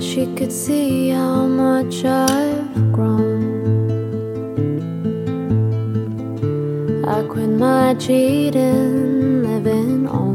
she could see how much I've grown. I quit my cheating, living on